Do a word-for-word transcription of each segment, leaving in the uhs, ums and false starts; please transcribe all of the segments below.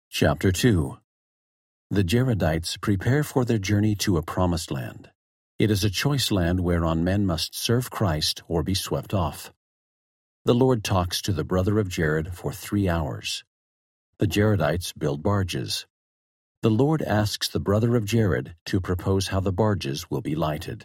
Chapter two. The Jaredites prepare for their journey to a promised land. It is a choice land whereon men must serve Christ or be swept off. The Lord talks to the brother of Jared for three hours. The Jaredites build barges. The Lord asks the brother of Jared to propose how the barges will be lighted.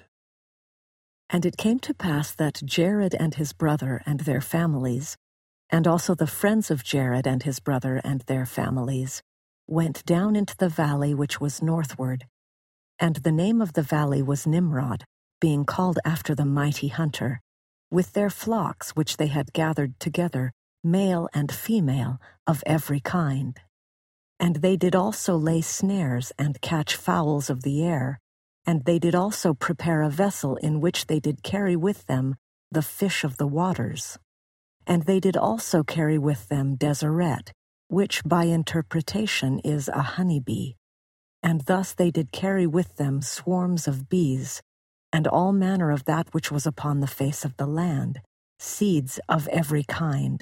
And it came to pass that Jared and his brother and their families, and also the friends of Jared and his brother and their families, went down into the valley which was northward. And the name of the valley was Nimrod, being called after the mighty hunter, with their flocks which they had gathered together, male and female, of every kind. And they did also lay snares and catch fowls of the air, and they did also prepare a vessel in which they did carry with them the fish of the waters. And they did also carry with them Deseret, which by interpretation is a honeybee. And thus they did carry with them swarms of bees, and all manner of that which was upon the face of the land, seeds of every kind.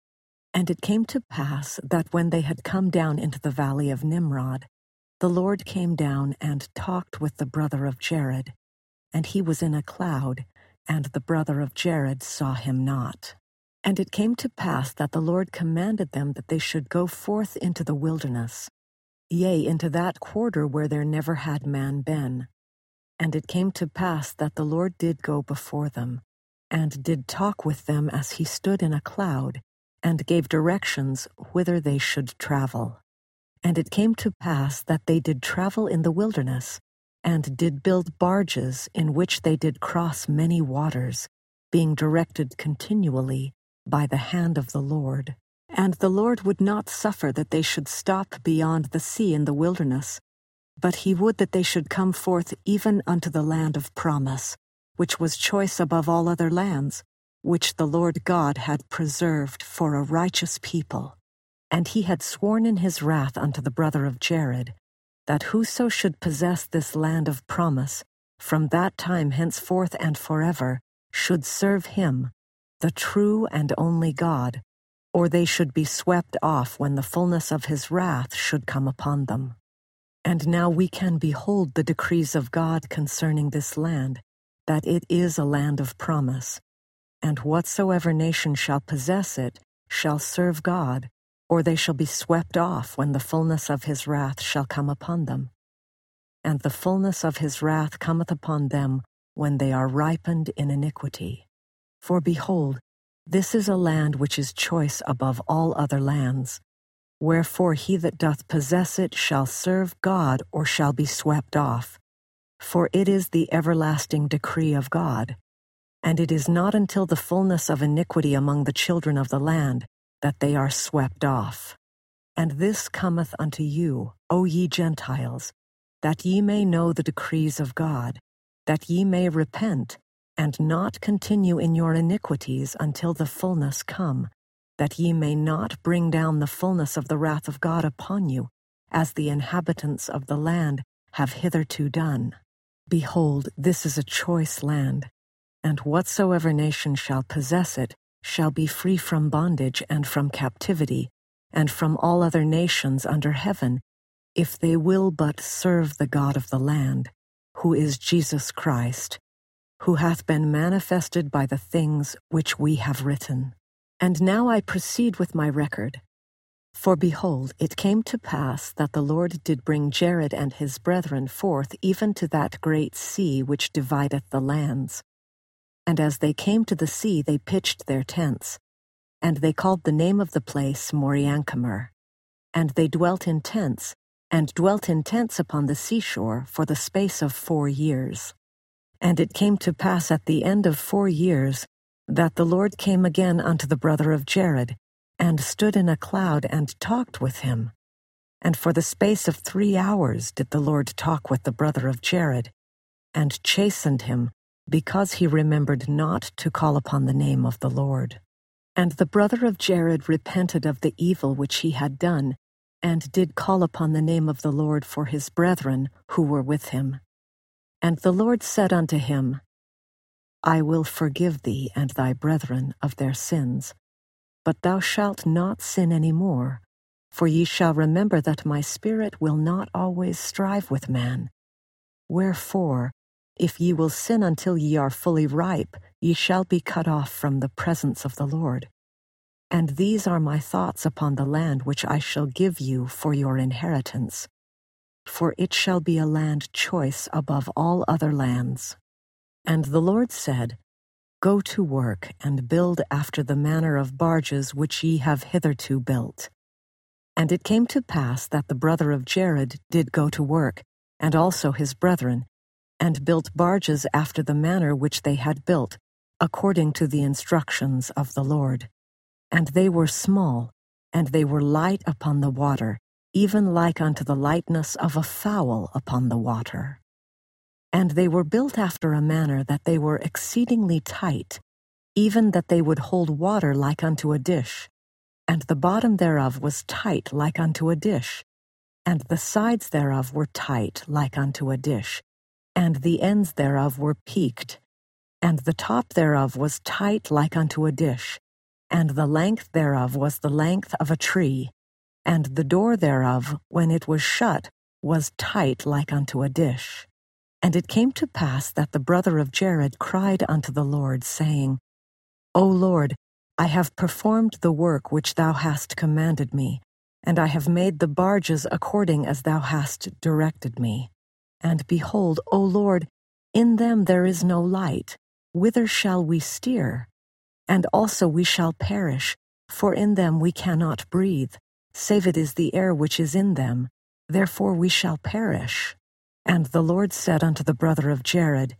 And it came to pass that when they had come down into the valley of Nimrod, the Lord came down and talked with the brother of Jared, and he was in a cloud, and the brother of Jared saw him not. And it came to pass that the Lord commanded them that they should go forth into the wilderness, yea, into that quarter where there never had man been. And it came to pass that the Lord did go before them, and did talk with them as he stood in a cloud, and gave directions whither they should travel. And it came to pass that they did travel in the wilderness, and did build barges in which they did cross many waters, being directed continually by the hand of the Lord. And the Lord would not suffer that they should stop beyond the sea in the wilderness, but he would that they should come forth even unto the land of promise, which was choice above all other lands, which the Lord God had preserved for a righteous people. And he had sworn in his wrath unto the brother of Jared, that whoso should possess this land of promise, from that time henceforth and forever, should serve him, the true and only God, or they should be swept off when the fullness of his wrath should come upon them. And now we can behold the decrees of God concerning this land, that it is a land of promise, and whatsoever nation shall possess it shall serve God, or they shall be swept off when the fullness of his wrath shall come upon them. And the fullness of his wrath cometh upon them when they are ripened in iniquity. For behold, this is a land which is choice above all other lands. Wherefore he that doth possess it shall serve God or shall be swept off. For it is the everlasting decree of God. And it is not until the fullness of iniquity among the children of the land that they are swept off. And this cometh unto you, O ye Gentiles, that ye may know the decrees of God, that ye may repent, and not continue in your iniquities until the fullness come, that ye may not bring down the fullness of the wrath of God upon you, as the inhabitants of the land have hitherto done. Behold, this is a choice land, and whatsoever nation shall possess it shall be free from bondage and from captivity, and from all other nations under heaven, if they will but serve the God of the land, who is Jesus Christ, who hath been manifested by the things which we have written. And now I proceed with my record. For behold, it came to pass that the Lord did bring Jared and his brethren forth even to that great sea which divideth the lands. And as they came to the sea, they pitched their tents, and they called the name of the place Moriankamer. And they dwelt in tents, and dwelt in tents upon the seashore for the space of four years. And it came to pass at the end of four years that the Lord came again unto the brother of Jared, and stood in a cloud and talked with him. And for the space of three hours did the Lord talk with the brother of Jared, and chastened him, because he remembered not to call upon the name of the Lord. And the brother of Jared repented of the evil which he had done, and did call upon the name of the Lord for his brethren who were with him. And the Lord said unto him, I will forgive thee and thy brethren of their sins, but thou shalt not sin any more, For ye shall remember that my spirit will not always strive with man. Wherefore, if ye will sin until ye are fully ripe, ye shall be cut off from the presence of the Lord. And these are my thoughts upon the land which I shall give you for your inheritance. For it shall be a land choice above all other lands. And the Lord said, Go to work, and build after the manner of barges which ye have hitherto built. And it came to pass that the brother of Jared did go to work, and also his brethren, and built barges after the manner which they had built, according to the instructions of the Lord. And they were small, and they were light upon the water, even like unto the lightness of a fowl upon the water. And they were built after a manner that they were exceedingly tight, even that they would hold water like unto a dish. And the bottom thereof was tight like unto a dish, and the sides thereof were tight like unto a dish, and the ends thereof were peaked, and the top thereof was tight like unto a dish, and the length thereof was the length of a tree, and the door thereof, when it was shut, was tight like unto a dish. And it came to pass that the brother of Jared cried unto the Lord, saying, O Lord, I have performed the work which thou hast commanded me, and I have made the barges according as thou hast directed me. And behold, O Lord, in them there is no light. Whither shall we steer? And also we shall perish, for in them we cannot breathe, save it is the air which is in them. Therefore we shall perish. And the Lord said unto the brother of Jared,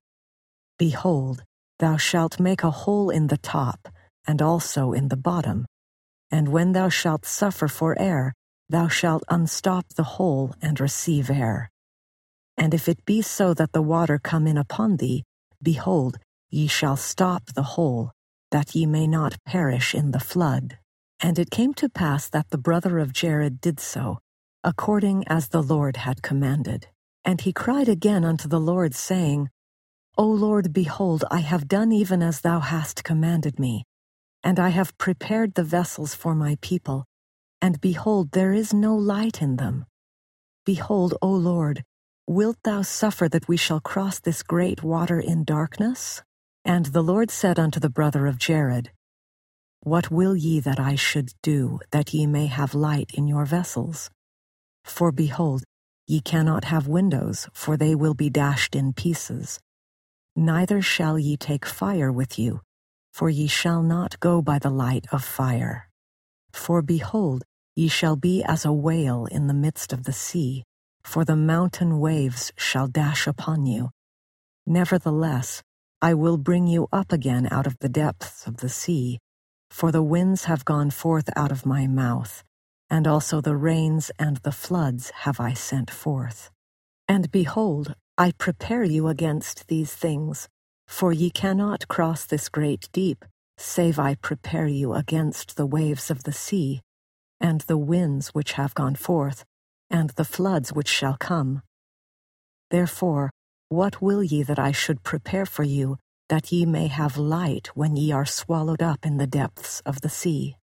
Behold, thou shalt make a hole in the top, and also in the bottom. And when thou shalt suffer for air, thou shalt unstop the hole and receive air. And if it be so that the water come in upon thee, behold, ye shall stop the hole, that ye may not perish in the flood. And it came to pass that the brother of Jared did so, according as the Lord had commanded. And he cried again unto the Lord, saying, O Lord, behold, I have done even as thou hast commanded me, and I have prepared the vessels for my people, and behold, there is no light in them. Behold, O Lord, wilt thou suffer that we shall cross this great water in darkness? And the Lord said unto the brother of Jared, What will ye that I should do, that ye may have light in your vessels? For behold, ye cannot have windows, for they will be dashed in pieces. Neither shall ye take fire with you, for ye shall not go by the light of fire. For behold, ye shall be as a whale in the midst of the sea, for the mountain waves shall dash upon you. Nevertheless, I will bring you up again out of the depths of the sea, for the winds have gone forth out of my mouth, and also the rains and the floods have I sent forth. And behold, I prepare you against these things, for ye cannot cross this great deep, save I prepare you against the waves of the sea, and the winds which have gone forth, and the floods which shall come. Therefore, what will ye that I should prepare for you, that ye may have light when ye are swallowed up in the depths of the sea?